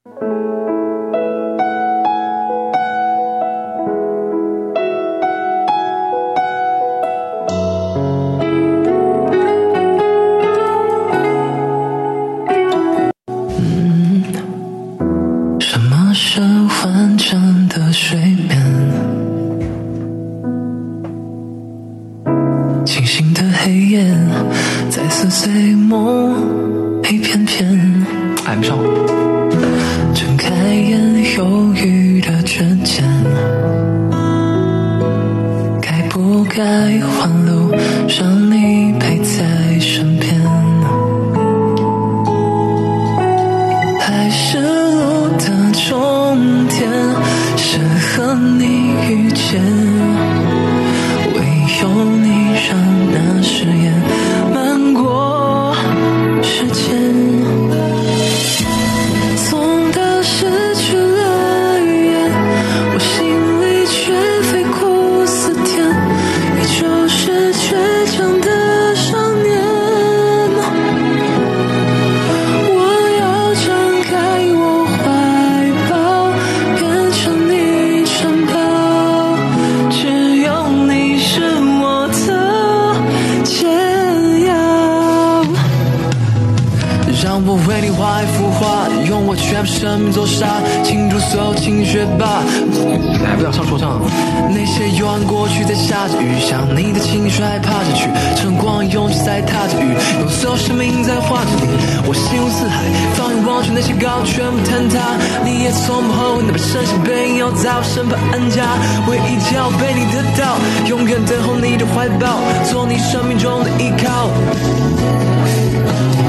什么是完整的睡眠？清醒的黑夜在撕碎梦一片片。 俺上。 睁开眼，犹豫的指尖，该不该换路，让你陪在身边？还是路的终点是和你遇见？唯有你让那誓言漫过时间。痛的失去了语言，我心里却飞哭似天，你就是倔强的少年。我要张开我怀抱，变成你城堡，只有你是我的解药。 让我为你画一幅画，用我全部生命做沙，倾注所有情绪吧。哎，不要唱说唱。那些幽暗过去在下着雨，像你的情绪还爬着去，晨光勇气在踏着雨，用所有生命在画着你。我心如四海，放眼望去，那些高全部坍塌，你也从不后悔那把剩下背影要在我身旁安家，唯一要被你得到，永远等候你的怀抱，做你生命中的依靠。